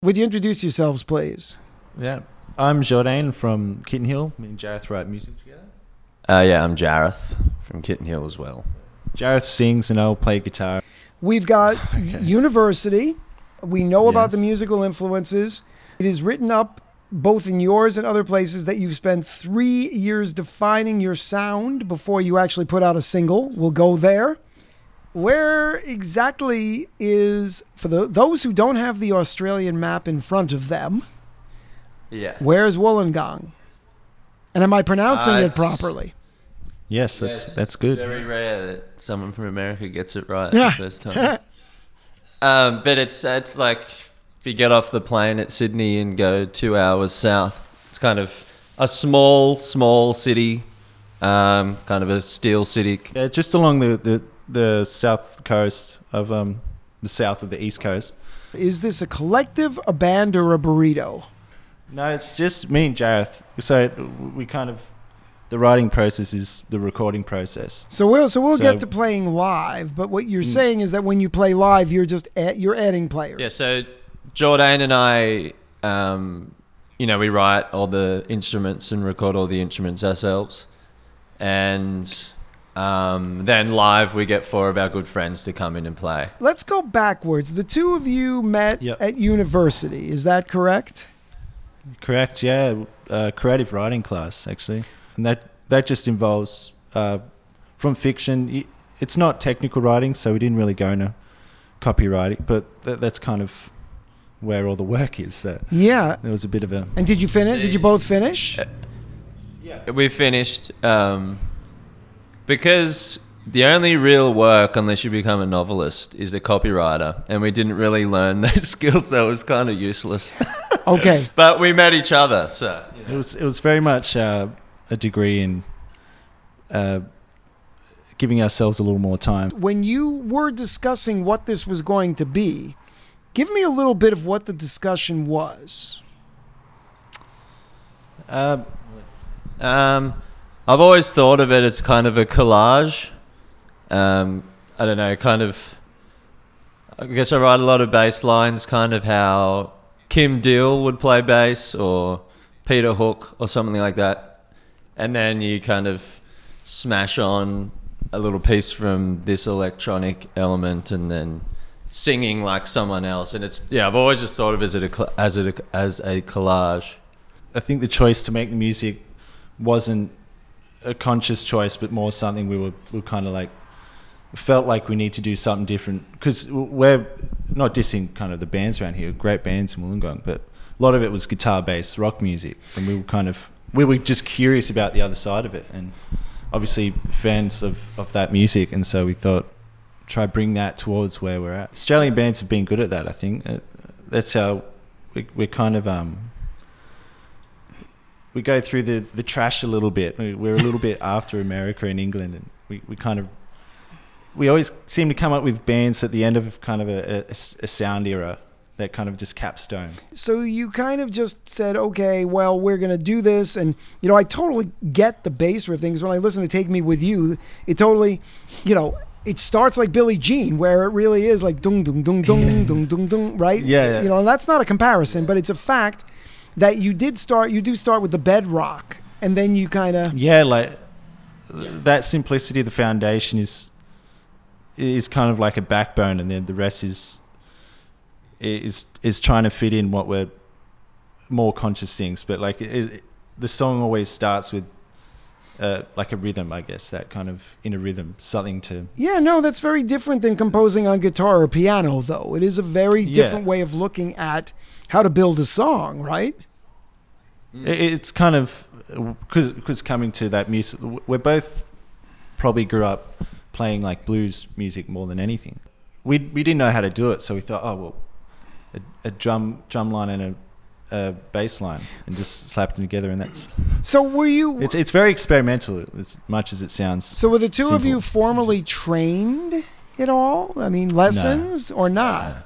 Would you introduce yourselves, please? Yeah, I'm Jordan from Kitten Hill. Me and Jareth write music together. Yeah, I'm Jareth from Kitten Hill as well. Jareth sings and I'll play guitar. We've got University. We know about the Yes. musical influences. It is written up both in yours and other places that you've spent 3 years defining your sound before you actually put out a single. We'll go there. Where exactly is, for those who don't have the Australian map in front of them, Yeah. where's Wollongong? And am I pronouncing it It's- properly? Yes, that's good. Very rare that someone from America gets it right the first time. But it's like if you get off the plane at Sydney and go 2 hours south, it's kind of a small city, kind of a steel city. Yeah, just along the south coast of the south of the east coast. Is this a collective, a band, or a burrito? No, it's just me and Jareth. So we kind of, the writing process is the recording process. So we'll get to playing live, but what you're saying is that when you play live, you're just you're adding players. Yeah, so Jordan and I, we write all the instruments and record all the instruments ourselves. And then live, we get 4 of our good friends to come in and play. Let's go backwards. The two of you met at university. Is that correct? Correct, yeah. Creative writing class, actually. And that just involves, from fiction, it's not technical writing, so we didn't really go into copywriting, but that's kind of where all the work is. So Yeah. there was a bit of a... And did you finish? Did you both finish? We finished because the only real work, unless you become a novelist, is a copywriter, and we didn't really learn those skills, so it was kind of useless. Okay. But we met each other, so It was very much a degree in giving ourselves a little more time. When you were discussing what this was going to be, give me a little bit of what the discussion was. I've always thought of it as kind of a collage. I don't know, kind of. I guess I write a lot of bass lines, kind of how Kim Deal would play bass, or Peter Hook, or something like that. And then you kind of smash on a little piece from this electronic element, and then singing like someone else. And it's I've always just thought of it as a collage. I think the choice to make the music wasn't a conscious choice, but more something we were kind of like, felt like we need to do something different, because we're not dissing kind of the bands around here, great bands in Wollongong, but a lot of it was guitar-based rock music, and we were just curious about the other side of it, and obviously fans of that music, and so we thought, try bring that towards where we're at. Australian bands have been good at that, I think. That's how we're kind of... we go through the trash a little bit. We're a little bit after America and England, and we always seem to come up with bands at the end of kind of a sound era that kind of just capstone. So you kind of just said, okay, well, we're going to do this. And, I totally get the bass riff things. When I listen to Take Me With You, it totally, it starts like Billie Jean, where it really is like dung, dung, dung, dung, dung, dung, dung, right? Yeah. And that's not a comparison, but it's a fact that you do start with the bedrock, and then you kind of... Yeah, like that simplicity, the foundation is kind of like a backbone, and then the rest is trying to fit in what we're more conscious things. But like the song always starts with like a rhythm, I guess, that kind of in a rhythm, something to... Yeah, no, that's very different than composing on guitar or piano, though. It is a very different way of looking at how to build a song, right? It's kind of... Because coming to that music, we're both probably grew up playing like blues music more than anything. We didn't know how to do it, so we thought, oh, well, a drum line and a bass line, and just slapped them together, and that's... So were you... It's very experimental, as much as it sounds. So were the two simple. of you formally trained at all? I mean, lessons or not?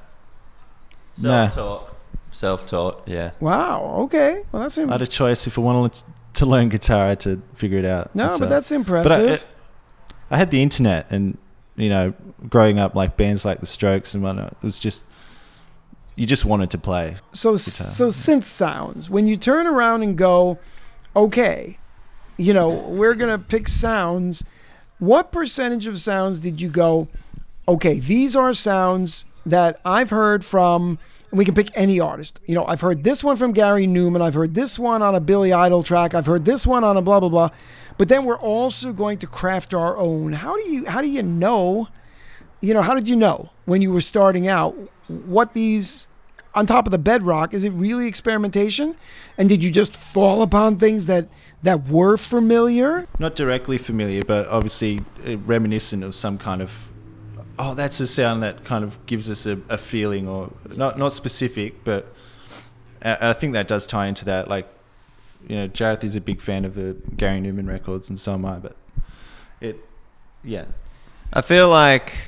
Self-taught, yeah. Wow, okay. Well, that's... I had a choice. If I wanted to learn guitar, I had to figure it out. No, so, but that's impressive. But I had the internet, and, growing up, like bands like The Strokes and whatnot, it was just... you just wanted to play. So synth sounds. When you turn around and go, okay, we're gonna pick sounds. What percentage of sounds did you go, okay, these are sounds that I've heard from, and we can pick any artist. I've heard this one from Gary Newman. I've heard this one on a Billy Idol track. I've heard this one on a blah, blah, blah. But then we're also going to craft our own. How do you know, how did you know when you were starting out what these, on top of the bedrock, is it really experimentation? And did you just fall upon things that were familiar? Not directly familiar, but obviously reminiscent of some kind of, that's a sound that kind of gives us a feeling, or not specific, but I think that does tie into that. Like, Jareth is a big fan of the Gary Newman records, and so am I, but I feel like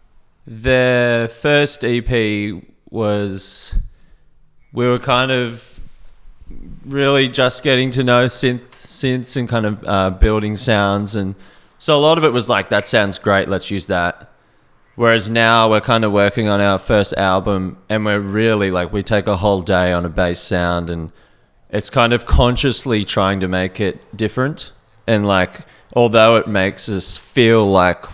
the first EP was, we were kind of really just getting to know synths and kind of building sounds, and so a lot of it was like, that sounds great, let's use that. Whereas now we're kind of working on our first album, and we're really like, we take a whole day on a bass sound, and it's kind of consciously trying to make it different. And like, although it makes us feel like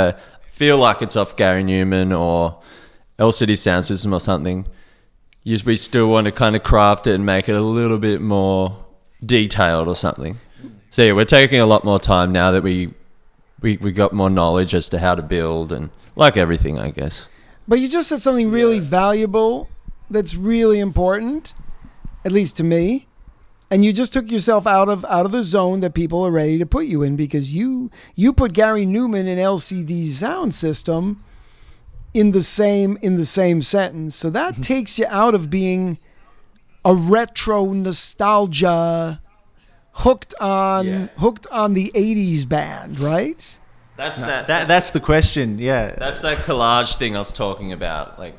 it's off Gary Newman or El City Sound System or something, we still want to kind of craft it and make it a little bit more detailed or something. So yeah, we're taking a lot more time now that we got more knowledge as to how to build, and like everything, I guess. But you just said something really valuable that's really important, at least to me. And you just took yourself out of the zone that people are ready to put you in, because you put Gary Newman and LCD Sound System in the same sentence. So that takes you out of being a retro nostalgia hooked on the 80s band, right? That's the question. Yeah. That's that collage thing I was talking about. Like,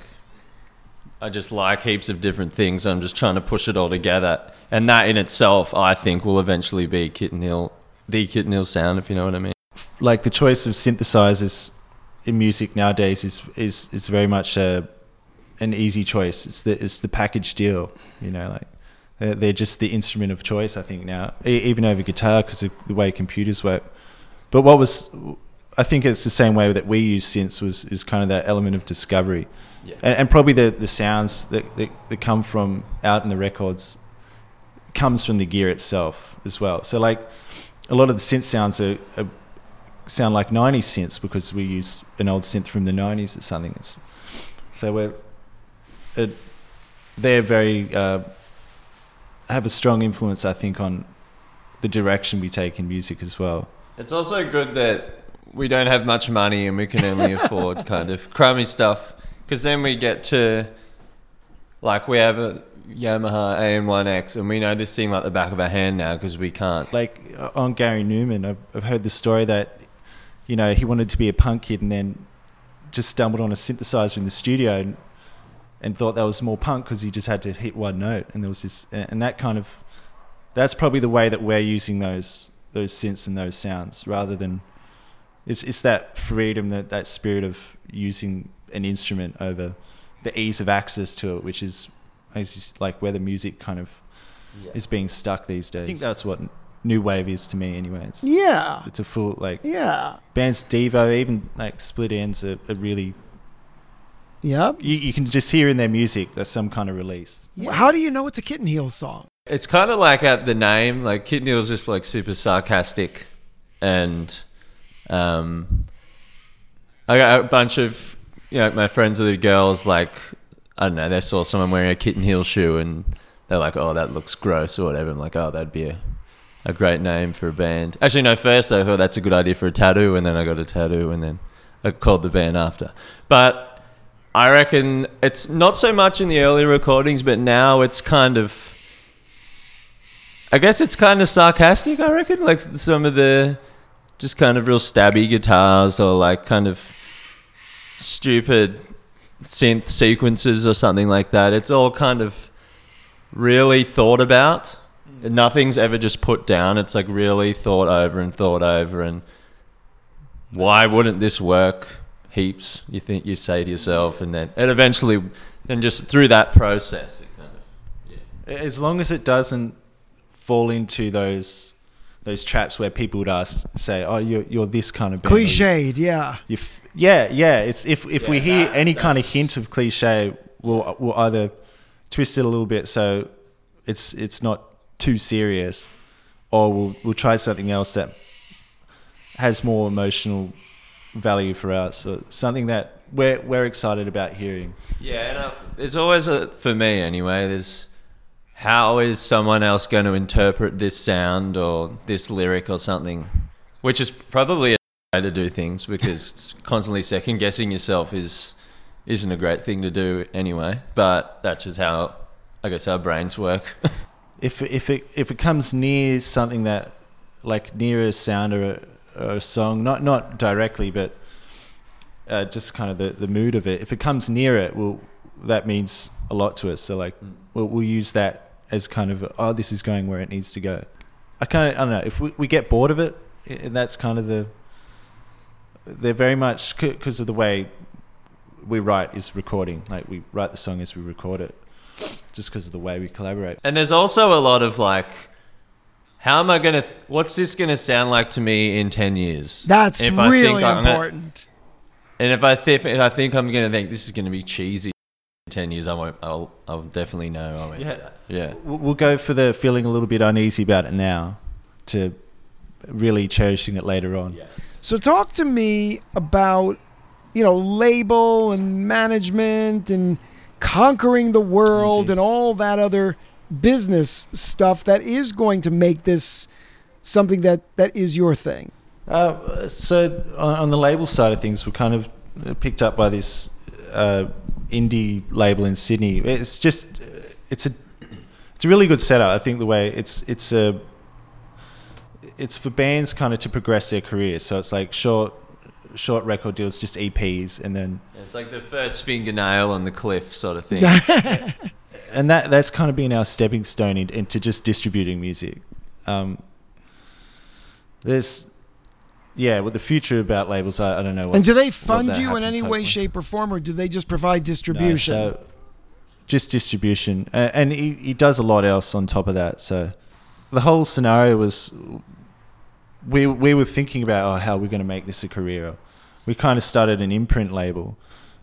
I just like heaps of different things. I'm just trying to push it all together. And that in itself, I think, will eventually be the Kit and Hill sound, if you know what I mean. Like, the choice of synthesizers in music nowadays is very much an easy choice. It's the package deal, like they're just the instrument of choice, I think, now, even over guitar, because of the way computers work. But I think it's the same way that we use synths is kind of that element of discovery. Yeah. And probably the sounds that come from out in the records comes from the gear itself as well. So like, a lot of the synth sounds sound like 90s synths because we use an old synth from the 90s or something. So they're very have a strong influence, I think, on the direction we take in music as well. It's also good that we don't have much money and we can only afford kind of crummy stuff, because then we get to, like, we have a Yamaha AN1X and we know this thing like the back of our hand now because we can't. Like, on Gary Newman, I've heard the story that, he wanted to be a punk kid and then just stumbled on a synthesizer in the studio and thought that was more punk because he just had to hit one note, and there was this, and that kind of, that's probably the way that we're using those synths and those sounds, rather than it's that freedom, that spirit of using an instrument over the ease of access to it, which is just like where the music kind of is being stuck these days. I think that's what new wave is to me anyway. It's a full, like, bands Devo, even like Split Enz are really, you can just hear in their music there's some kind of release. How do you know it's a Kit and Hill song? It's kind of like at the name, like Kit and Hill's just like super sarcastic, and I got a bunch of my friends are the girls, like, I don't know, they saw someone wearing a Kit and Hill shoe and they're like, oh, that looks gross or whatever. I'm like, oh, that'd be a great name for a band. Actually, no, first I thought that's a good idea for a tattoo, and then I got a tattoo, and then I called the band after. But I reckon it's not so much in the early recordings, but now it's kind of, I guess it's kind of sarcastic, I reckon. Like some of the just kind of real stabby guitars, or like kind of stupid synth sequences or something like that. It's all kind of really thought about. Nothing's ever just put down. It's like really thought over, and why wouldn't this work heaps. You say to yourself, and eventually, then just through that process, it kind of As long as it doesn't fall into those traps where people would say, "Oh, you're this kind of band." Cliched, yeah. Yeah. It's if we hear any kind of hint of cliche, we'll either twist it a little bit so it's not too serious, or we'll try something else that has more emotional value for us, or something that we're excited about hearing. Yeah, and there's always for me anyway. There's how is someone else going to interpret this sound or this lyric or something, which is probably a way to do things, because it's constantly second guessing yourself isn't a great thing to do anyway. But that's just how I guess our brains work. If it comes near something that, like, near a sound or a song, not directly, but just kind of the mood of it. If it comes near it, that means a lot to us. So like we'll use that as kind of, this is going where it needs to go. I don't know, if we get bored of it, and that's kind of they're very much, because of the way we write is recording. Like, we write the song as we record it, just because of the way we collaborate. And there's also a lot of like, what's this going to sound like to me in 10 years? That's really important. And if I think I'm going to think this is going to be cheesy in 10 years, I'll definitely know. Yeah. We'll go for the feeling a little bit uneasy about it now to really cherishing it later on. Yeah. So talk to me about, label and management and conquering the world and all that other business stuff that is going to make this something that is your thing. So on the label side of things, we're kind of picked up by this indie label in Sydney. It's a really good setup. I think the way it's for bands kind of to progress their careers. So it's like short record deals, just EPs, and then it's like the first fingernail on the cliff sort of thing. And that's kind of been our stepping stone into just distributing music. With the future about labels, I don't know. And do they fund you in any way, shape, or form, or do they just provide distribution? No, so just distribution, and he does a lot else on top of that. So the whole scenario was, we were thinking about how we're going to make this a career. We kind of started an imprint label,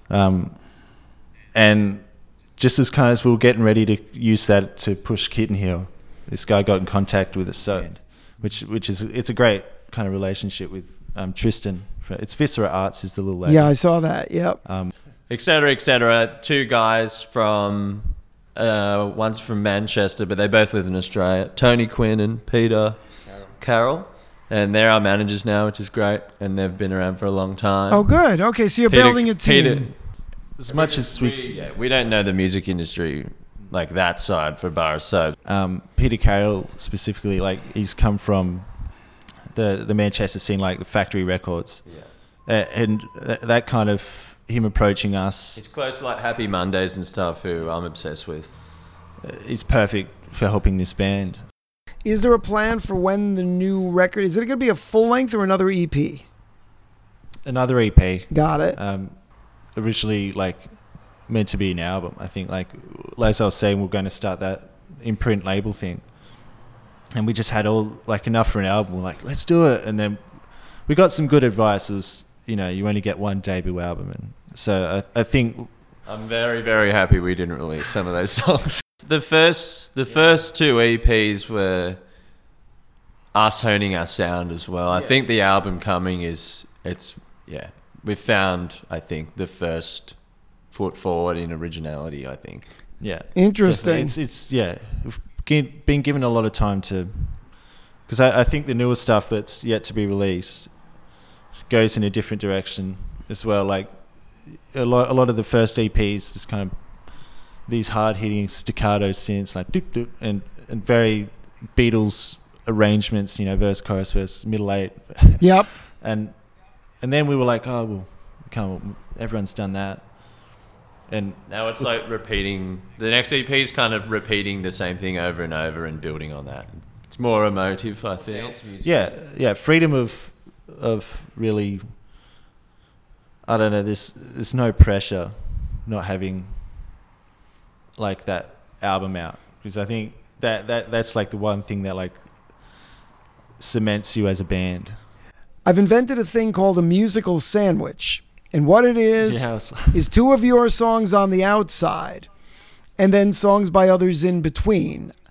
and just as we were getting ready to use that to push Kitten Hill, this guy got in contact with us. So, it's a great kind of relationship with Tristan. It's Viscera Arts is the little label. Yeah, I saw that. Yep. Et cetera. Two guys from one's from Manchester, but they both live in Australia. Tony Quinn and Peter Carroll. And they're our managers now, which is great. And they've been around for a long time. Oh, good. Okay, so you're building a team. As much as we don't know the music industry like that side for bars. So Peter Carroll specifically, like, he's come from the Manchester scene, like the Factory Records, and that kind of him approaching us. It's close to like Happy Mondays and stuff, who I'm obsessed with. It's perfect for helping this band. Is there a plan for when the new record, is it going to be a full length or another EP? Another EP. Got it. Originally, like, meant to be an album. I think, like as I was saying, we're going to start that imprint label thing, and we just had enough for an album. We're like, let's do it. And then we got some good advice. It was, you only get one debut album, and so I think I'm very, very happy we didn't release some of those songs. The first two EPs were us honing our sound as well. I think the album coming we've found, I think, the first foot forward in originality, I think. Yeah. Interesting. We've been given a lot of time to, because I think the newer stuff that's yet to be released goes in a different direction as well. Like a lot of the first EPs, just kind of these hard-hitting staccato synths, like doop doop, and very Beatles arrangements, verse, chorus, verse, middle eight. Yep. And then we were like, everyone's done that. And now it's like repeating. The next EP is kind of repeating the same thing over and over and building on that. It's more emotive, I think. Yeah. Freedom of really I don't know. There's no pressure not having like that album out, because I think that's like the one thing that like cements you as a band. I've invented a thing called a musical sandwich. And what it is is two of your songs on the outside and then songs by others in between.